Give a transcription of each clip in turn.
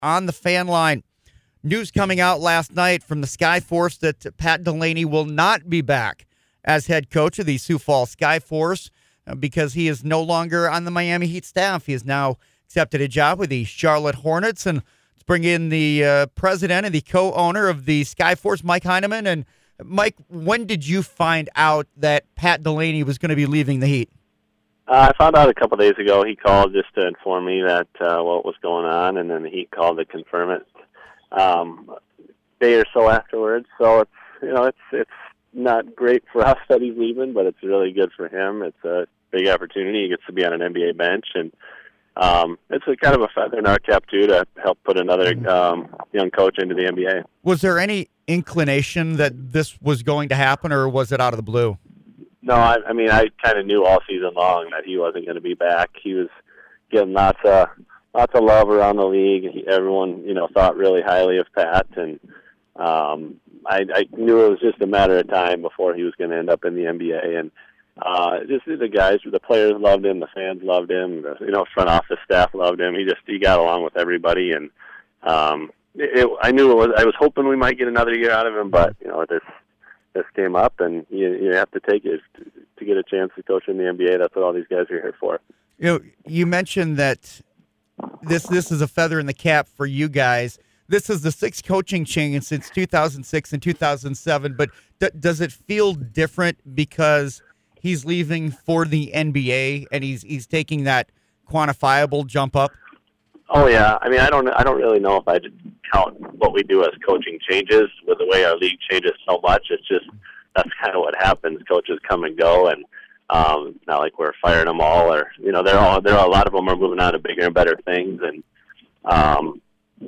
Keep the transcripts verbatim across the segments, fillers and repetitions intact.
on the fan line. News coming out last night from the Skyforce that Pat Delaney will not be back as head coach of the Sioux Falls Skyforce uh, because he is no longer on the Miami Heat staff. He has now accepted a job with the Charlotte Hornets. And let's bring in the uh, president and the co-owner of the Skyforce, Mike Heineman. And Mike, when did you find out that Pat Delaney was going to be leaving the Heat? Uh, I found out a couple days ago. He called just to inform me that uh, what was going on, and then the Heat called to confirm it um, a day or so afterwards. So it's you know it's it's not great for us that he's leaving, but it's really good for him. It's a big opportunity. He gets to be on an N B A bench, and um, it's a kind of a feather in our cap too to help put another um, young coach into the N B A. Was there any inclination that this was going to happen, or was it out of the blue? No, I, I mean, I kind of knew all season long that he wasn't going to be back. He was getting lots of lots of love around the league. He, everyone, you know, thought really highly of Pat, and um, I, I knew it was just a matter of time before he was going to end up in the N B A. And uh, just the guys, the players loved him, the fans loved him, the, you know, front office staff loved him. He just he got along with everybody, and um, it, it, I knew it was. I was hoping we might get another year out of him, but you know, this. This came up, and you, you have to take it to, to get a chance to coach in the N B A. That's what all these guys are here for. You know, you mentioned that this this is a feather in the cap for you guys. This is the sixth coaching change since two thousand six and two thousand seven, but d- does it feel different because he's leaving for the N B A and he's he's taking that quantifiable jump up? Oh yeah, I mean, I don't I don't really know if I'd count what we do as coaching changes with the way our league changes so much. It's just that's kind of what happens. Coaches come and go, and um, not like we're firing them all, or you know, they're all there are a lot of them are moving on to bigger and better things, and um,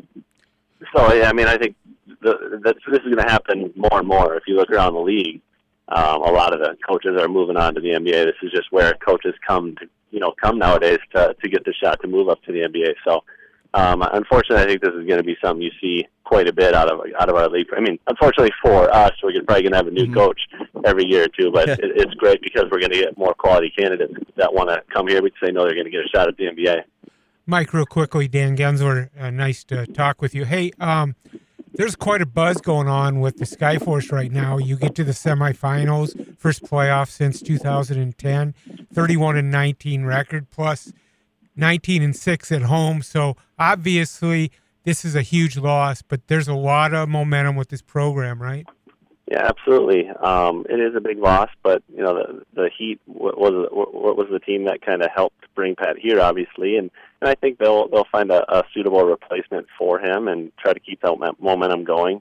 so yeah, I mean, I think the, that's, this is going to happen more and more. If you look around the league, um, a lot of the coaches are moving on to the N B A. This is just where coaches come to you know come nowadays to to get the shot to move up to the N B A. So. Um, unfortunately, I think this is going to be something you see quite a bit out of out of our league. I mean, unfortunately for us, we're probably going to have a new mm-hmm. coach every year or two, but it, it's great because we're going to get more quality candidates that want to come here. We say, no, they're going to get a shot at the N B A. Mike, real quickly, Dan Gensler, uh, nice to talk with you. Hey, um, there's quite a buzz going on with the Skyforce right now. You get to the semifinals, first playoff since two thousand ten, thirty-one and nineteen record, plus nineteen and six at home. So obviously this is a huge loss, but there's a lot of momentum with this program, right? Yeah, absolutely. Um, it is a big loss, but you know the the Heat was what was the team that kind of helped bring Pat here, obviously, and, and I think they'll they'll find a, a suitable replacement for him and try to keep that momentum going.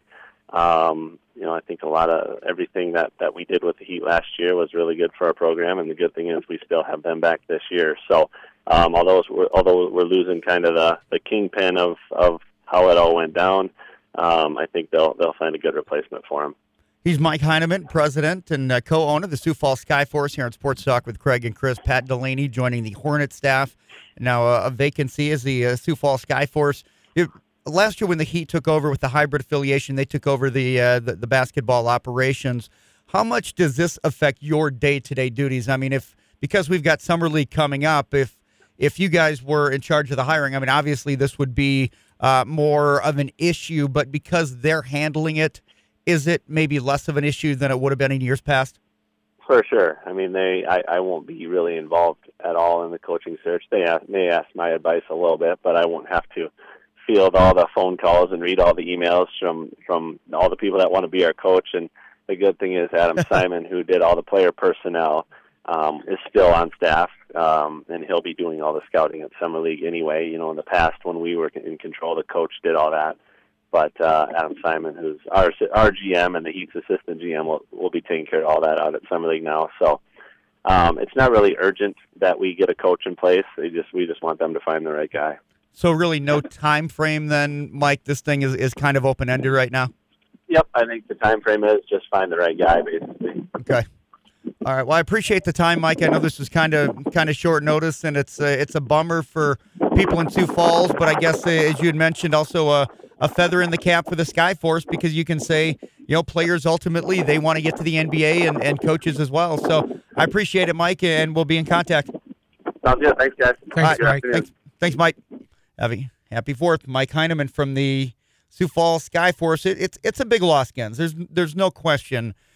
Um, you know, I think a lot of everything that, that we did with the Heat last year was really good for our program, and the good thing is we still have them back this year. So. Um, although we're, although we're losing kind of the, the kingpin of, of how it all went down, um, I think they'll they'll find a good replacement for him. He's Mike Heineman, president and uh, co-owner of the Sioux Falls Skyforce here on Sports Talk with Craig and Chris. Pat Delaney joining the Hornet staff. Now uh, a vacancy as the uh, Sioux Falls Skyforce. It, last year when the Heat took over with the hybrid affiliation, they took over the, uh, the the basketball operations. How much does this affect your day-to-day duties? I mean, if because we've got Summer League coming up, if If you guys were in charge of the hiring, I mean, obviously this would be uh, more of an issue, but because they're handling it, is it maybe less of an issue than it would have been in years past? For sure. I mean, they I, I won't be really involved at all in the coaching search. They ask, may ask my advice a little bit, but I won't have to field all the phone calls and read all the emails from, from all the people that want to be our coach. And the good thing is Adam Simon, who did all the player personnel, Um, is still on staff, um, and he'll be doing all the scouting at Summer League anyway. You know, in the past when we were in control, the coach did all that. But uh, Adam Simon, who's our our G M and the Heat's assistant G M, will, will be taking care of all that out at Summer League now. So um, it's not really urgent that we get a coach in place. They just we just want them to find the right guy. So really no time frame then, Mike? This thing is, is kind of open-ended right now? Yep, I think the time frame is just find the right guy, basically. Okay. All right. Well, I appreciate the time, Mike. I know this was kind of kind of short notice, and it's uh, it's a bummer for people in Sioux Falls. But I guess, uh, as you had mentioned, also a, a feather in the cap for the Skyforce, because you can say, you know, players ultimately they want to get to the N B A, and, and coaches as well. So I appreciate it, Mike, and we'll be in contact. Sounds good. Thanks, guys. Thanks, right. Mike. Thanks, thanks, Mike. Having Happy Fourth, Mike Heineman from the Sioux Falls Skyforce. It, it's it's a big loss, Gens. There's there's no question